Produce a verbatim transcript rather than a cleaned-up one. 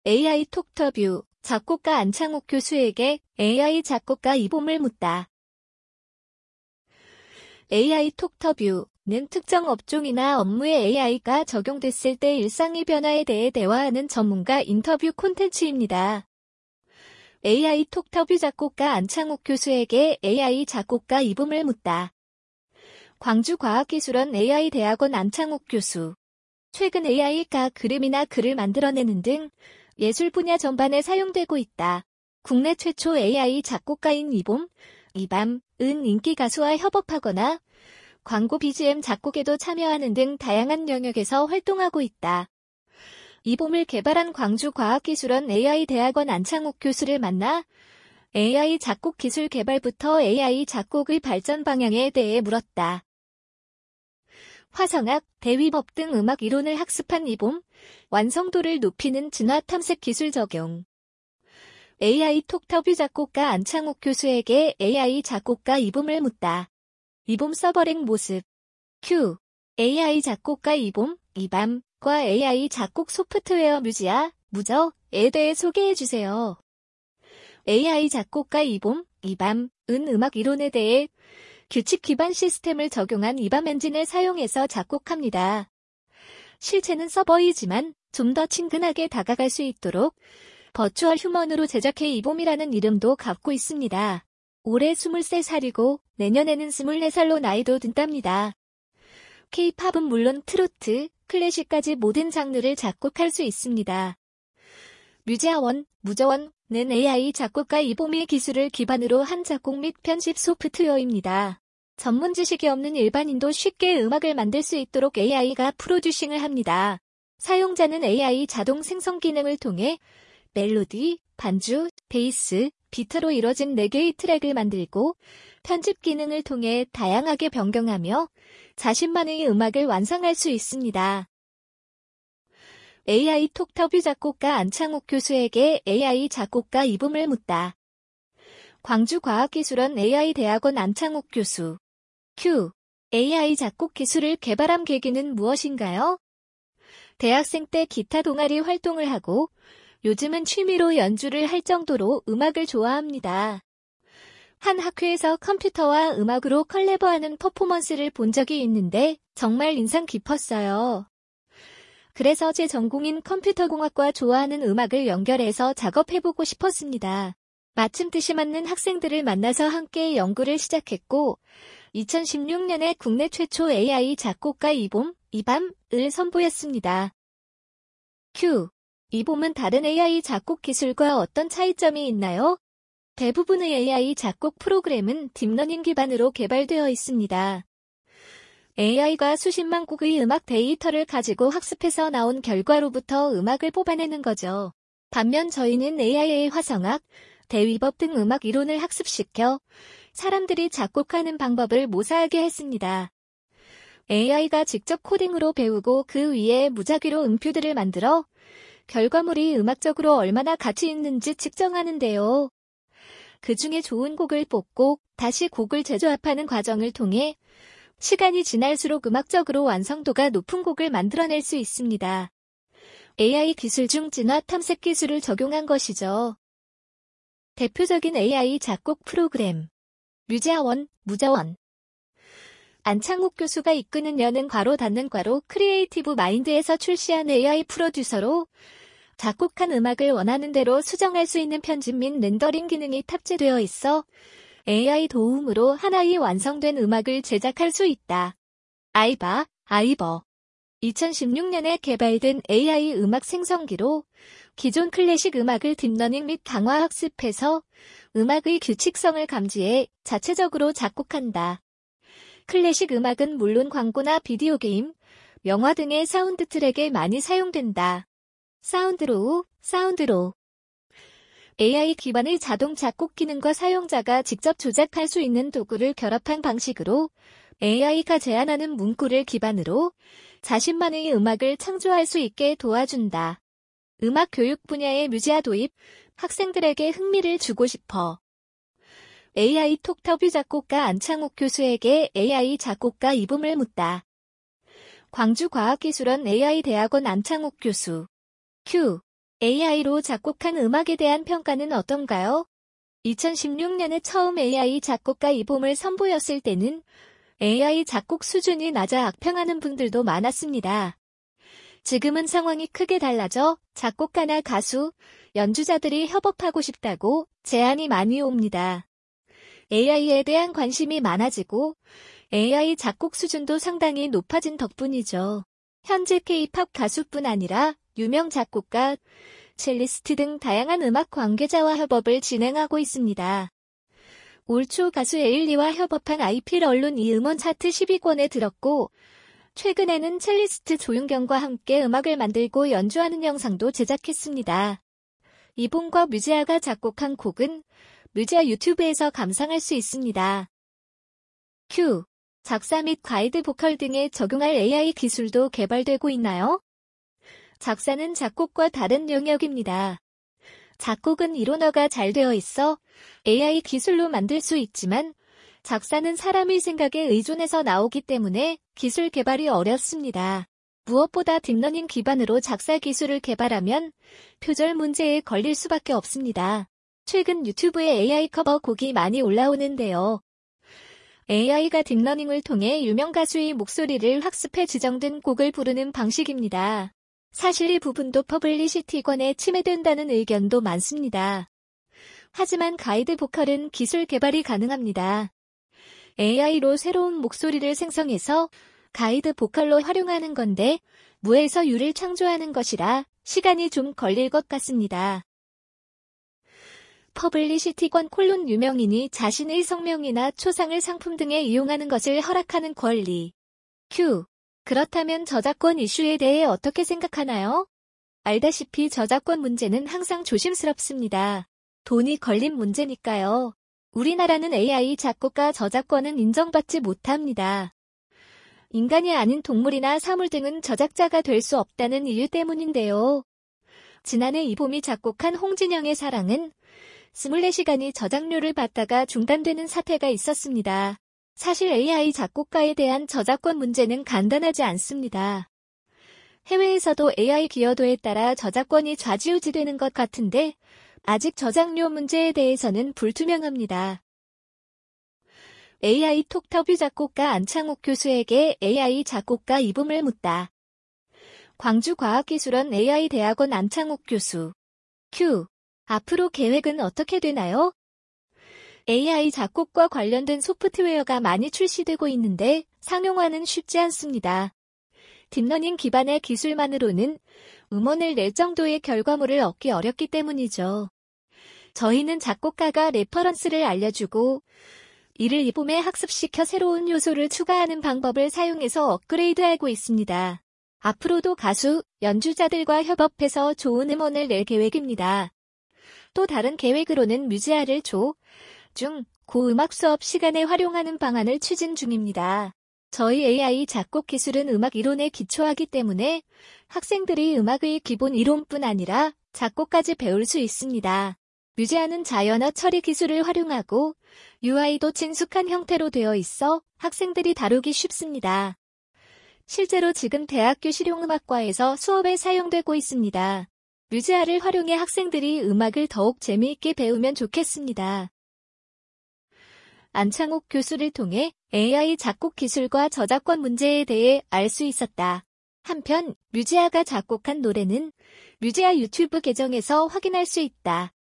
에이아이 톡터뷰, 작곡가 안창욱 교수에게 에이아이 작곡가 이봄을 묻다. 에이아이 톡터뷰는 특정 업종이나 업무에 에이아이가 적용됐을 때 일상의 변화에 대해 대화하는 전문가 인터뷰 콘텐츠입니다. 에이아이 톡터뷰 작곡가 안창욱 교수에게 에이아이 작곡가 이봄을 묻다. 광주과학기술원 에이아이대학원 안창욱 교수. 최근 에이아이가 그림이나 글을 만들어내는 등 예술 분야 전반에 사용되고 있다. 국내 최초 에이아이 작곡가인 이봄, 이밤은 인기 가수와 협업하거나 광고 비지엠 작곡에도 참여하는 등 다양한 영역에서 활동하고 있다. 이봄을 개발한 광주과학기술원 에이아이대학원 안창욱 교수를 만나 에이아이 작곡 기술 개발부터 에이아이 작곡의 발전 방향에 대해 물었다. 화성학, 대위법 등 음악 이론을 학습한 이봄, 완성도를 높이는 진화 탐색 기술 적용. 에이아이 톡터뷰 작곡가 안창욱 교수에게 에이아이 작곡가 이봄을 묻다. 이봄 서버링 모습. 큐. 에이아이 작곡가 이봄, 이밤과 에이아이 작곡 소프트웨어 뮤지아, 무저에 대해 소개해주세요. 에이아이 작곡가 이봄, 이밤은 음악 이론에 대해 규칙 기반 시스템을 적용한 이밤 엔진을 사용해서 작곡합니다. 실체는 서버이지만 좀 더 친근하게 다가갈 수 있도록 버추얼 휴먼으로 제작해 이봄이라는 이름도 갖고 있습니다. 올해 스물세 살이고 내년에는 스물네 살로 나이도 든답니다. K-팝은 물론 트로트, 클래식까지 모든 장르를 작곡할 수 있습니다. 뮤지아원, 무저원은 에이아이 작곡가 이봄의 기술을 기반으로 한 작곡 및 편집 소프트웨어입니다. 전문 지식이 없는 일반인도 쉽게 음악을 만들 수 있도록 에이아이가 프로듀싱을 합니다. 사용자는 에이아이 자동 생성 기능을 통해 멜로디, 반주, 베이스, 비트로 이뤄진 네 개의 트랙을 만들고 편집 기능을 통해 다양하게 변경하며 자신만의 음악을 완성할 수 있습니다. 에이아이 톡터뷰 작곡가 안창욱 교수에게 에이아이 작곡가 이봄을 묻다. 광주과학기술원 에이아이대학원 안창욱 교수. 큐. 에이아이 작곡 기술을 개발한 계기는 무엇인가요? 대학생 때 기타 동아리 활동을 하고 요즘은 취미로 연주를 할 정도로 음악을 좋아합니다. 한 학회에서 컴퓨터와 음악으로 컬래버하는 퍼포먼스를 본 적이 있는데 정말 인상 깊었어요. 그래서 제 전공인 컴퓨터공학과 좋아하는 음악을 연결해서 작업해보고 싶었습니다. 마침 뜻이 맞는 학생들을 만나서 함께 연구를 시작했고 이천십육 년에 국내 최초 에이아이 작곡가 이봄, 이밤을 선보였습니다. 큐. 이봄은 다른 에이아이 작곡 기술과 어떤 차이점이 있나요? 대부분의 에이아이 작곡 프로그램은 딥러닝 기반으로 개발되어 있습니다. 에이아이가 수십만 곡의 음악 데이터를 가지고 학습해서 나온 결과로부터 음악을 뽑아내는 거죠. 반면 저희는 에이아이의 화성학, 대위법 등 음악 이론을 학습시켜 사람들이 작곡하는 방법을 모사하게 했습니다. 에이아이가 직접 코딩으로 배우고 그 위에 무작위로 음표들을 만들어 결과물이 음악적으로 얼마나 가치 있는지 측정하는데요. 그 중에 좋은 곡을 뽑고 다시 곡을 재조합하는 과정을 통해 시간이 지날수록 음악적으로 완성도가 높은 곡을 만들어낼 수 있습니다. 에이아이 기술 중 진화 탐색 기술을 적용한 것이죠. 대표적인 에이아이 작곡 프로그램. 뮤지아원, 무저원. 안창욱 교수가 이끄는 여는 괄호 닫는 괄호 크리에이티브 마인드에서 출시한 에이아이 프로듀서로 작곡한 음악을 원하는 대로 수정할 수 있는 편집 및 렌더링 기능이 탑재되어 있어 에이아이 도움으로 하나의 완성된 음악을 제작할 수 있다. 아이바, 아이버. 이천십육 년에 개발된 에이아이 음악 생성기로 기존 클래식 음악을 딥러닝 및 강화 학습해서 음악의 규칙성을 감지해 자체적으로 작곡한다. 클래식 음악은 물론 광고나 비디오 게임, 영화 등의 사운드 트랙에 많이 사용된다. 사운드로우, 사운드로. 에이아이 기반의 자동 작곡 기능과 사용자가 직접 조작할 수 있는 도구를 결합한 방식으로 에이아이가 제안하는 문구를 기반으로 자신만의 음악을 창조할 수 있게 도와준다. 음악 교육 분야의 뮤지아 도입, 학생들에게 흥미를 주고 싶어. 에이아이 톡터뷰 작곡가 안창욱 교수에게 에이아이 작곡가 이봄을 묻다. 광주과학기술원 에이아이대학원 안창욱 교수. 큐. 에이아이로 작곡한 음악에 대한 평가는 어떤가요? 이천십육 년에 처음 에이아이 작곡가 이봄을 선보였을 때는 에이아이 작곡 수준이 낮아 악평하는 분들도 많았습니다. 지금은 상황이 크게 달라져 작곡가나 가수, 연주자들이 협업하고 싶다고 제안이 많이 옵니다. 에이아이에 대한 관심이 많아지고 에이아이 작곡 수준도 상당히 높아진 덕분이죠. 현재 케이팝 가수뿐 아니라 유명 작곡가, 첼리스트 등 다양한 음악 관계자와 협업을 진행하고 있습니다. 올 초 가수 에일리와 협업한 아이필 언론 이 음원 차트 십 위권에 들었고 최근에는 첼리스트 조윤경과 함께 음악을 만들고 연주하는 영상도 제작했습니다. 이봄과 뮤지아가 작곡한 곡은 뮤지아 유튜브에서 감상할 수 있습니다. 큐. 작사 및 가이드 보컬 등에 적용할 에이아이 기술도 개발되고 있나요? 작사는 작곡과 다른 영역입니다. 작곡은 이론화가 잘 되어 있어 에이아이 기술로 만들 수 있지만 작사는 사람의 생각에 의존해서 나오기 때문에 기술 개발이 어렵습니다. 무엇보다 딥러닝 기반으로 작사 기술을 개발하면 표절 문제에 걸릴 수밖에 없습니다. 최근 유튜브에 에이아이 커버 곡이 많이 올라오는데요. 에이아이가 딥러닝을 통해 유명 가수의 목소리를 학습해 지정된 곡을 부르는 방식입니다. 사실 이 부분도 퍼블리시티권에 침해된다는 의견도 많습니다. 하지만 가이드 보컬은 기술 개발이 가능합니다. 에이아이로 새로운 목소리를 생성해서 가이드 보컬로 활용하는 건데 무에서 유를 창조하는 것이라 시간이 좀 걸릴 것 같습니다. 퍼블리시티권 콜론 유명인이 자신의 성명이나 초상을 상품 등에 이용하는 것을 허락하는 권리. 큐. 그렇다면 저작권 이슈에 대해 어떻게 생각하나요? 알다시피 저작권 문제는 항상 조심스럽습니다. 돈이 걸린 문제니까요. 우리나라는 에이아이 작곡가 저작권은 인정받지 못합니다. 인간이 아닌 동물이나 사물 등은 저작자가 될 수 없다는 이유 때문인데요. 지난해 이봄이 작곡한 홍진영의 사랑은 이십사 시간이 저작료를 받다가 중단되는 사태가 있었습니다. 사실 에이아이 작곡가에 대한 저작권 문제는 간단하지 않습니다. 해외에서도 에이아이 기여도에 따라 저작권이 좌지우지되는 것 같은데 아직 저작료 문제에 대해서는 불투명합니다. 에이아이 톡터뷰 작곡가 안창욱 교수에게 에이아이 작곡가 이봄을 묻다. 광주과학기술원 에이아이 대학원 안창욱 교수. 큐. 앞으로 계획은 어떻게 되나요? 에이아이 작곡과 관련된 소프트웨어가 많이 출시되고 있는데 상용화는 쉽지 않습니다. 딥러닝 기반의 기술만으로는 음원을 낼 정도의 결과물을 얻기 어렵기 때문이죠. 저희는 작곡가가 레퍼런스를 알려주고 이를 이봄에 학습시켜 새로운 요소를 추가하는 방법을 사용해서 업그레이드하고 있습니다. 앞으로도 가수, 연주자들과 협업해서 좋은 음원을 낼 계획입니다. 또 다른 계획으로는 뮤지아를 조, 중, 고 음악 수업 시간에 활용하는 방안을 추진 중입니다. 저희 에이아이 작곡 기술은 음악 이론에 기초하기 때문에 학생들이 음악의 기본 이론뿐 아니라 작곡까지 배울 수 있습니다. 뮤지아는 자연어 처리 기술을 활용하고 유아이도 친숙한 형태로 되어 있어 학생들이 다루기 쉽습니다. 실제로 지금 대학교 실용음악과에서 수업에 사용되고 있습니다. 뮤지아를 활용해 학생들이 음악을 더욱 재미있게 배우면 좋겠습니다. 안창욱 교수를 통해 에이아이 작곡 기술과 저작권 문제에 대해 알 수 있었다. 한편 뮤지아가 작곡한 노래는 뮤지아 유튜브 계정에서 확인할 수 있다.